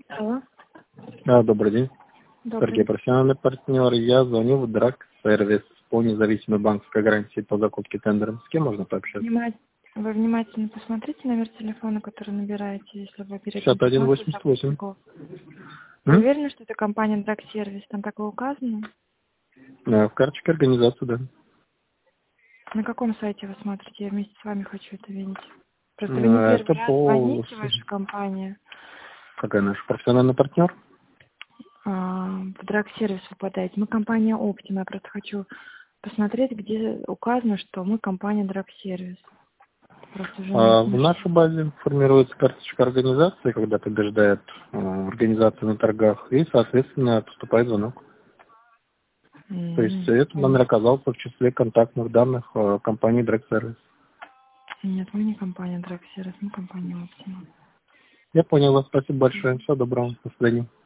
Алло. Добрый день. Добрый. Сергей, профессиональный партнер. Я звоню в Драг-сервис по независимой банковской гарантии по закупке тендером. С кем можно пообщаться? Вы внимательно посмотрите номер телефона, который набираете, если вы перед этим 6188. Вы уверены, что это компания Драг-сервис? Там так и указано? В карточке организации, да. На каком сайте вы смотрите? Я вместе с вами хочу это видеть. Просто вы не первый раз звоните в вашу компанию. Какая наш профессиональный партнер? В Драг-сервис попадаете. Мы компания Optima. Я просто хочу посмотреть, где указано, что мы компания Драг-сервис. В нашей базе формируется карточка организации, когда побеждает организация на торгах, и, соответственно, поступает звонок. То есть этот номер оказался в числе контактных данных компании Драг-сервис. Нет, мы не компания Драг-сервис, мы компания Optima. Я понял вас. Спасибо большое. Всего доброго. До свидания.